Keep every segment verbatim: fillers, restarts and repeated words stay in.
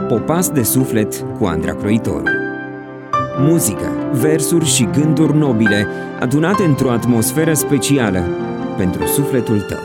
Popas de suflet cu Andra Croitoru. Muzică, versuri și gânduri nobile adunate într-o atmosferă specială pentru sufletul tău.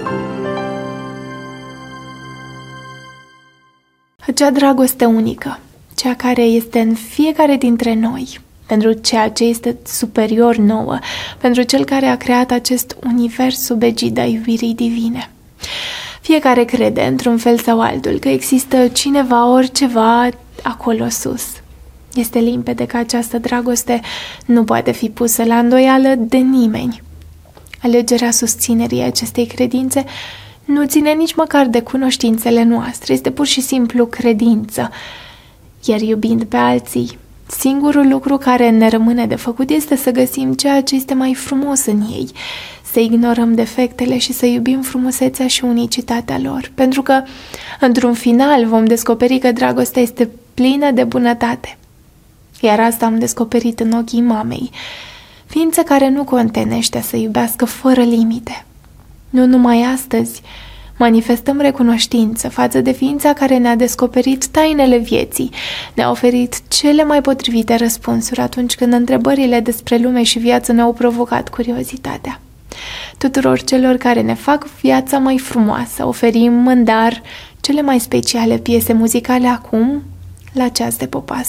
Acea dragoste unică, cea care este în fiecare dintre noi, pentru ceea ce este superior nouă, pentru Cel care a creat acest univers sub egida iubirii divine. Fiecare crede, într-un fel sau altul, că există cineva, oriceva acolo sus. Este limpede că această dragoste nu poate fi pusă la îndoială de nimeni. Alegerea susținerii acestei credințe nu ține nici măcar de cunoștințele noastre, este pur și simplu credință. Iar iubind pe alții, singurul lucru care ne rămâne de făcut este să găsim ceea ce este mai frumos în ei, să ignorăm defectele și să iubim frumusețea și unicitatea lor, pentru că, într-un final, vom descoperi că dragostea este plină de bunătate. Iar asta am descoperit în ochii mamei, ființă care nu contenește să iubească fără limite. Nu numai astăzi manifestăm recunoștință față de ființa care ne-a descoperit tainele vieții, ne-a oferit cele mai potrivite răspunsuri atunci când întrebările despre lume și viață ne-au provocat curiozitatea. Tuturor celor care ne fac viața mai frumoasă, oferim în dar cele mai speciale piese muzicale acum, la Ceas de Popas.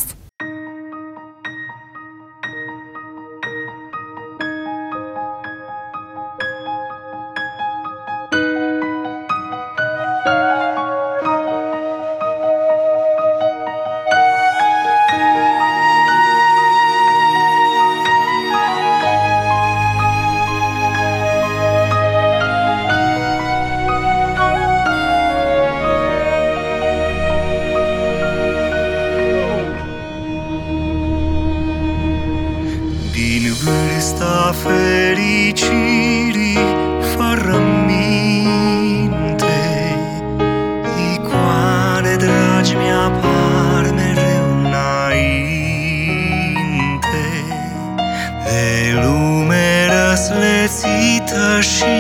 Vârsta fericirii fără minte, icoane dragi mi-apar mereu înainte, de lume răslețită și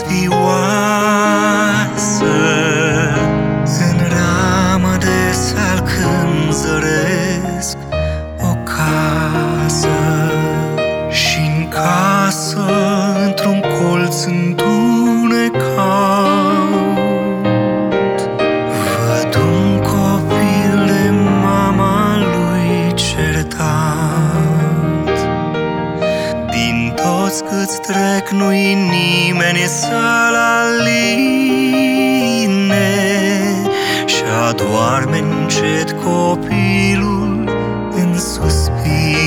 sfioasă, în ramă de salcâm zăresc o casă. Și-n casă, într-un colț întunecat, văd un copil de mama lui certat. Din toți câți trec nu-i nimeni să-l aline și adoarme încet copilul în suspine.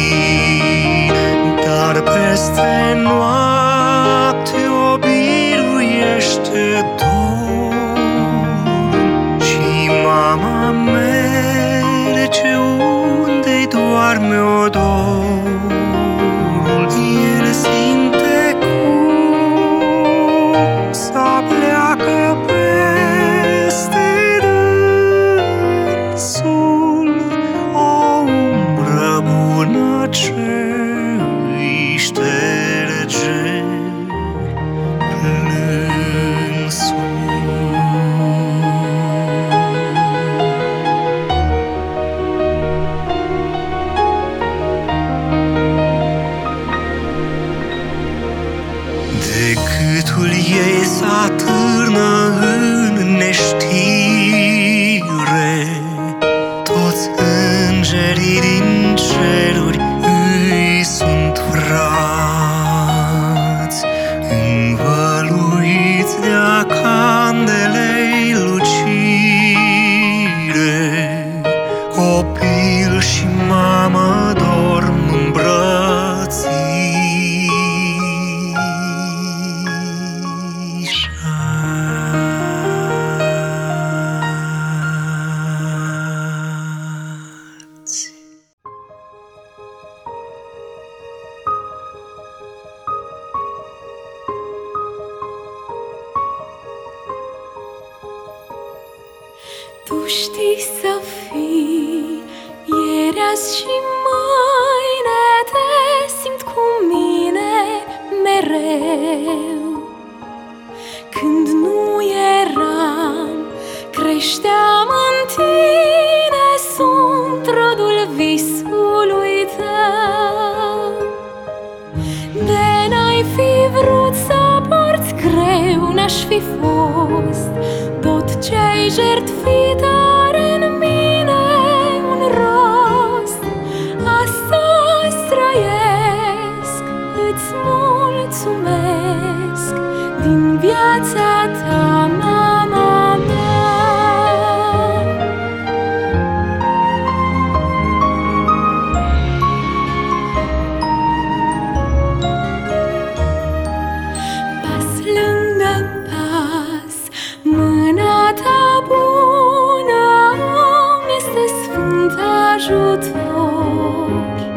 Dar peste noapte o biruiește dorul și mama merge unde-i doarme odorul. El simte cum s-apleacă peste dânsul o umbră bună ce șterge plânsul. De gâtul ei s-atârnă în neștire, toți îngerii din ceruri îi sunt frați, învăluiți de-a candelei lucire. Copil și mamă dorm îmbrățișați. Tu știi să fii ieri, azi și mâine, te simt cu mine mereu. Când nu eram, creșteam în tine, sunt n-aș fi fost. Tot ce-ai jertfit are în mine un rost. Astăzi trăiesc, îți mulțumesc din viața ta, mama mea. Pas lângă pas, mâna ta bună mi-este sfânt ajutor.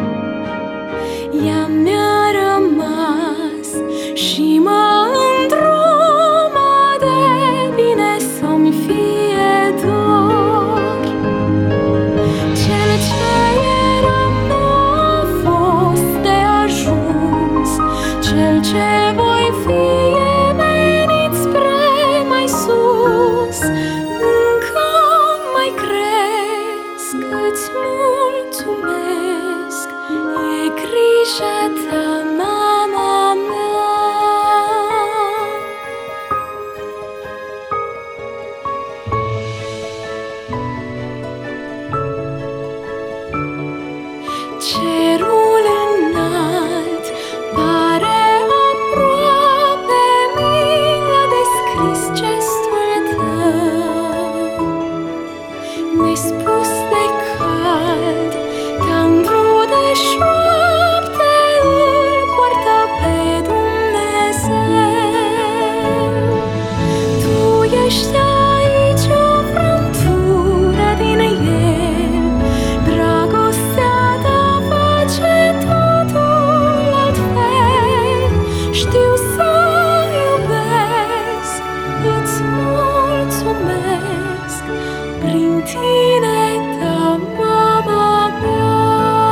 Ea mi-a rămas și mă îndrumă de bine să-mi fie dor. Cel ce eram nu a fost de ajuns, cel ce voi fi e menit spre mai sus. Încă mai cresc, îți mulțumesc, e grija ta, mama mea. Cerul înalt pare aproape, mi l-a descris gestul tău. Nespus de cald, tandru de șoapte, îl poartă pe Dumnezeu. Tu ești aici, o frântură din el, dragostea ta face totul altfel. Știu să iubesc, îți mulțumesc, prin tine, ta, mama mea.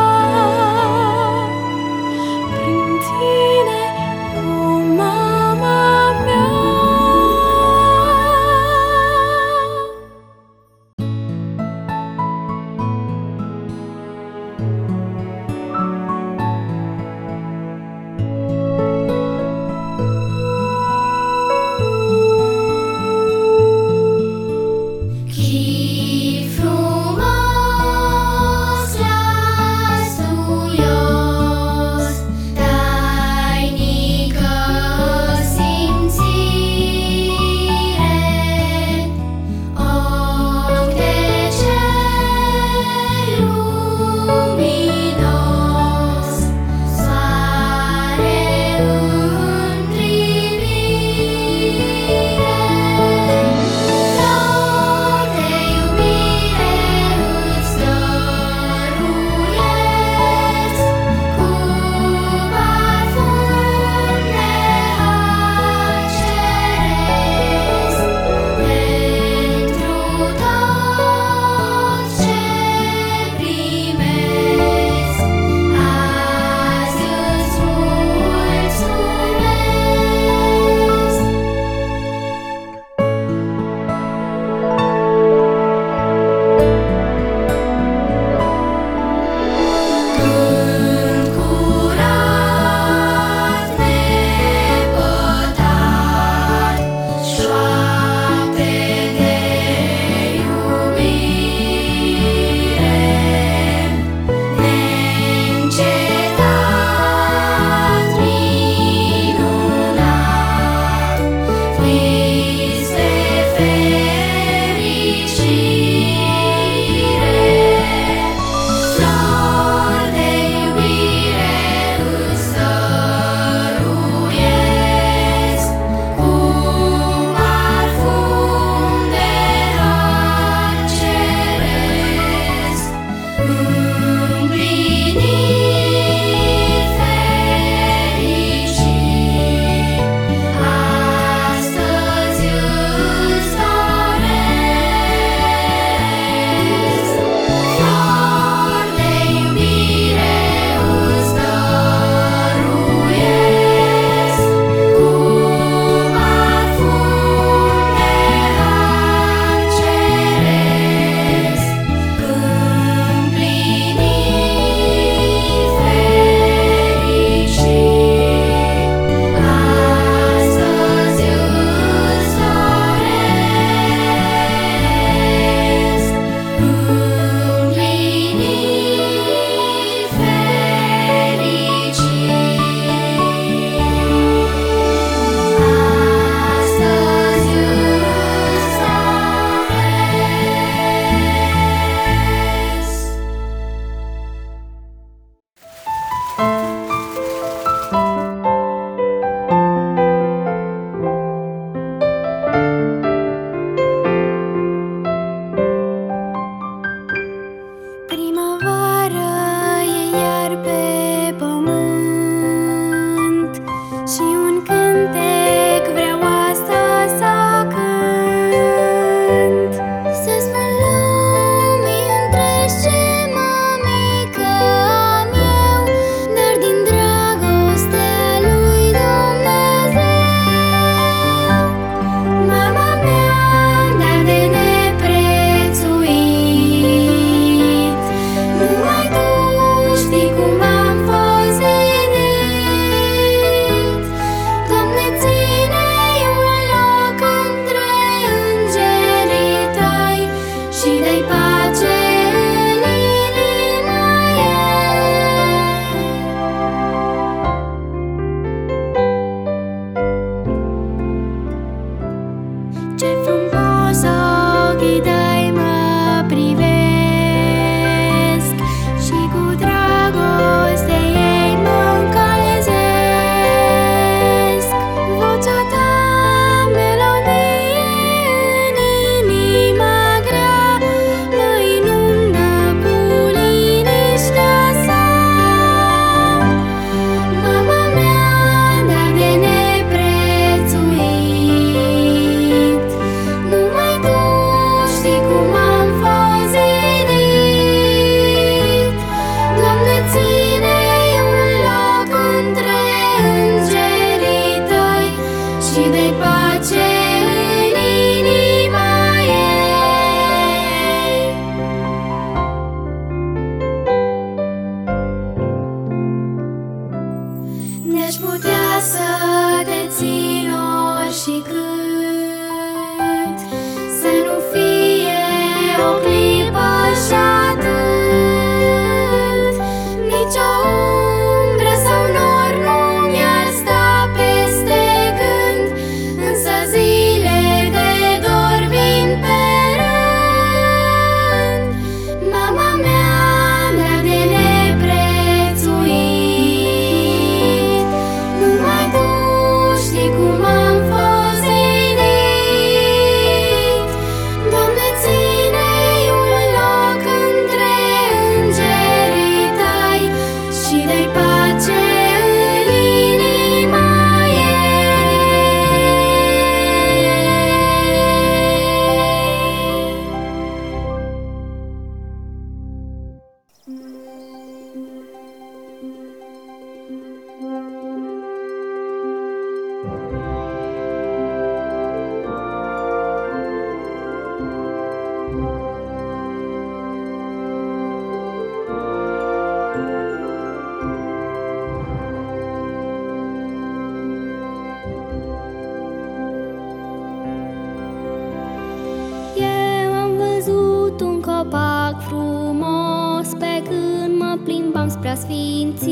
mă plimbam spre asfințit.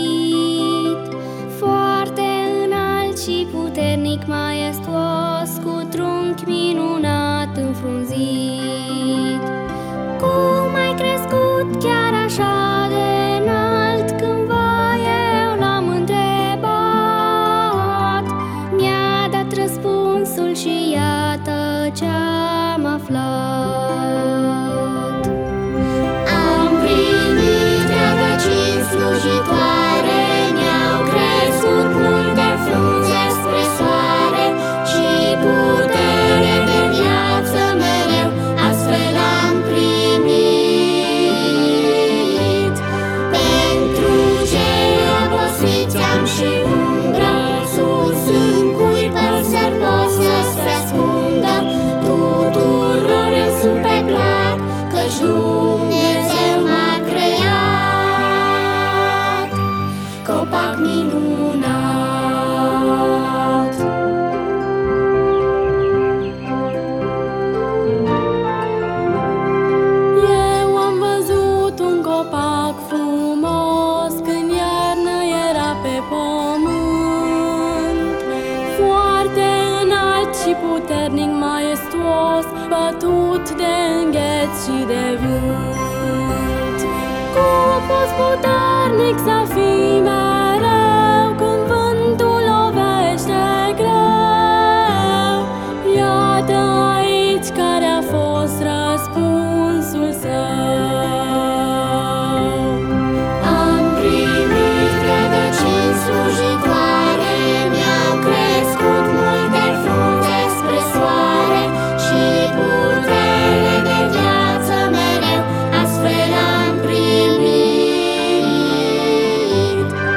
Foarte înalt și puternic, maiestuos, cu trunchi minunat înfrunzit. Cum ai crescut chiar așa de înalt? Cândva eu l-am întrebat. Mi-a dat răspunsul și iată ce-am aflat. Am primit rădăcini slujitoare, mi-au crescut multe frunze spre soare și putere de viață mereu, astfel am primit. Pentru cei obosiți am și umbră, sus în cui păsări pot să-ți răspundă. Tuturor eu sunt pe plac, căci Dumnezeu m-a creat. Copac minunat. Eu am văzut un copac frumos când iarna era pe pământ, foarte înalt și puternic, maiestuos, bătut de îngheț și de vânt. Cum poți puternic să fii mereu când vântul lovește greu? Iată aici care a fost răspunsul său. Am primit rădăcini slujitoare, mi-au crescut multe frunze spre soare și putere de viață mereu, astfel am primit.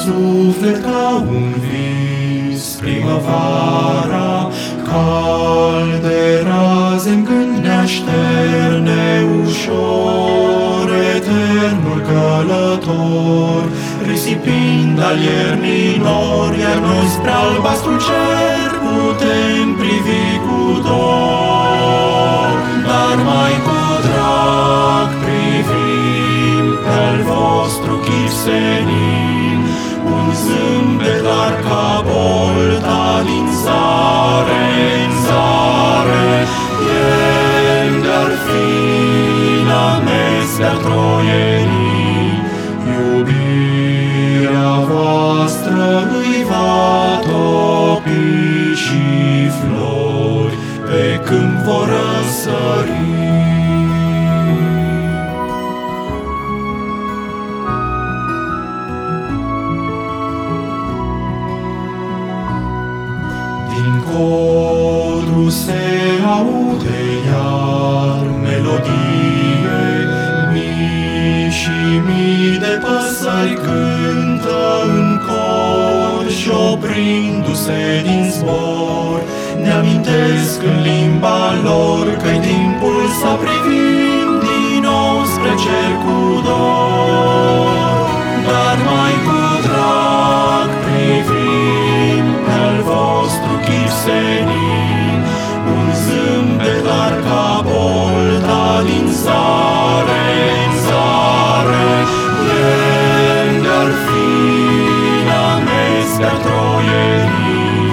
suflet ca un vis. Primăvara, calde raze în gând ne așterne ușor, eternul călător, risipind al iernii nori, iar noi spre albastru cer putem privi cu dor. Dar mai cu drag privim pe-al vostru chip senin, un zâmbet dar ca bolta din zare în zare. El de-ar fi n-amestec troienii, iubirea voastră îi va topi și flori pe câmp vor răsări. Din codru se aude iar melodie, mii și mii de păsări cântă în cor și oprindu-se din zbor ne amintesc în limba lor că-i timpul să privim din nou spre cer cu dor. Dar mai cu drag privim pe-al vostru chip senin, un zâmbet dar ca bolta din zare în zare. El de-ar fi n-amestec troienii,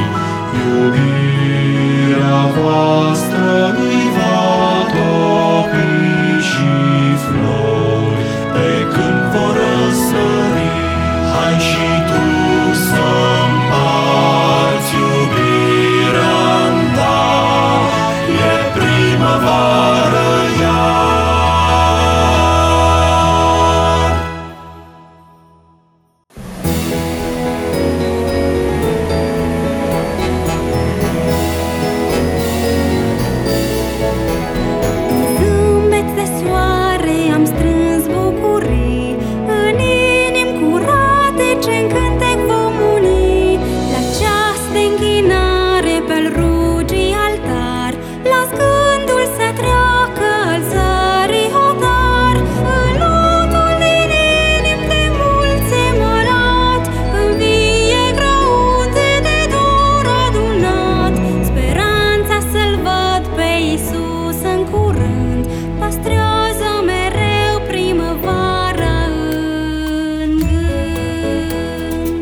iubirea voastră îi va topi și flori pe câmp vor răsări. Hai și tu să-mparți iubirea-n ta, e primăvară iar. Zâmbet de soare am strâns bucurii, în inimi curate ce-n cântec vom uni. La ceas de închinare pe-l rugii altar, las gândul să treacă al țării hotar. În lotul din inimi de mulți semănat, învie grăunte de dor adunat. Speranța să-l văd pe Iisus în curând, păstrează mereu primăvara în gând.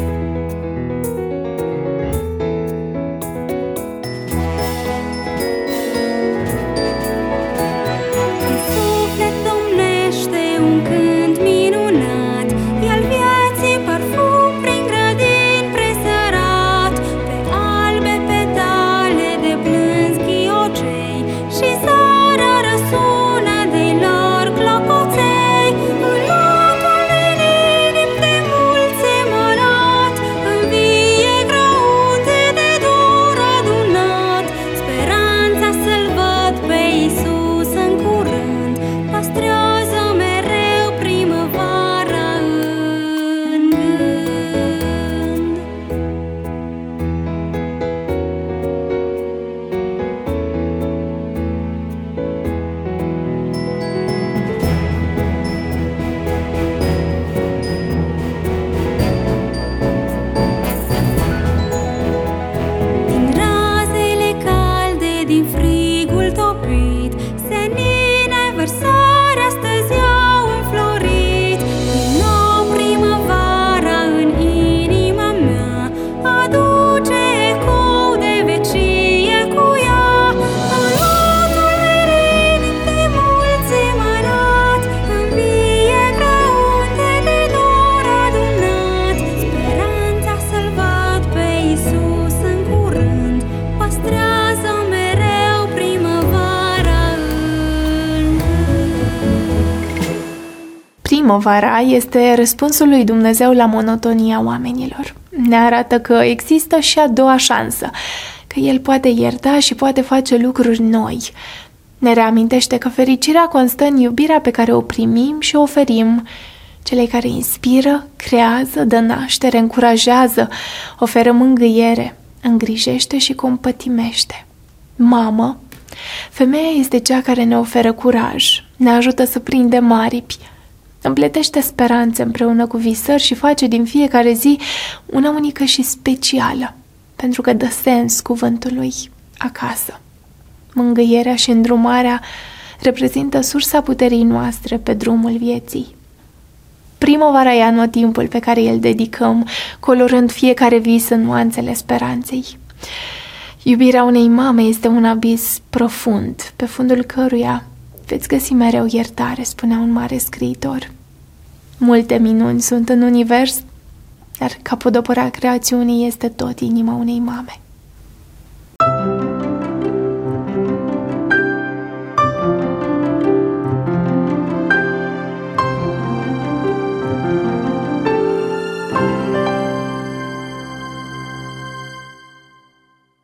În suflet domnește un cânt minunat, e-al vieții parfum prin grădini presărat, pe albe petale de plâns ghiocei și zara răsună de-i lor clopoței. În lotul din inimi de mulți semănat, învie grăunte de dor adunat. Speranța să-l văd pe Iisus în curând, păstrează mereu primăvara în gând. Din razele calde, din frigul topit, senine vărsare astăzi au înflorit. Din nou primăvara în inima mea aduce ecou de vecie cu ea. În lotul din inimi de mulți semănat, învie grăunte de dor adunat. Speranța să-l văd pe Iisus în curând, păstrează mereu primăvara în gând. Primăvara este răspunsul lui Dumnezeu la monotonia oamenilor. Ne arată că există și a doua șansă, că El poate ierta și poate face lucruri noi. Ne reamintește că fericirea constă în iubirea pe care o primim și o oferim celei care inspiră, creează, dă naștere, încurajează, oferă mângâiere, îngrijește și compătimește. Mamă, femeia este cea care ne oferă curaj, ne ajută să prindem aripi, împletește speranțe împreună cu visări și face din fiecare zi una unică și specială, pentru că dă sens cuvântului acasă. Mângâierea și îndrumarea reprezintă sursa puterii noastre pe drumul vieții. Primăvara e anotimpul pe care îl dedicăm, colorând fiecare vis în nuanțele speranței. Iubirea unei mame este un abis profund, pe fundul căruia veți găsi mereu iertare, spunea un mare scriitor. Multe minuni sunt în univers, dar capodopera creațiunii este tot inima unei mame.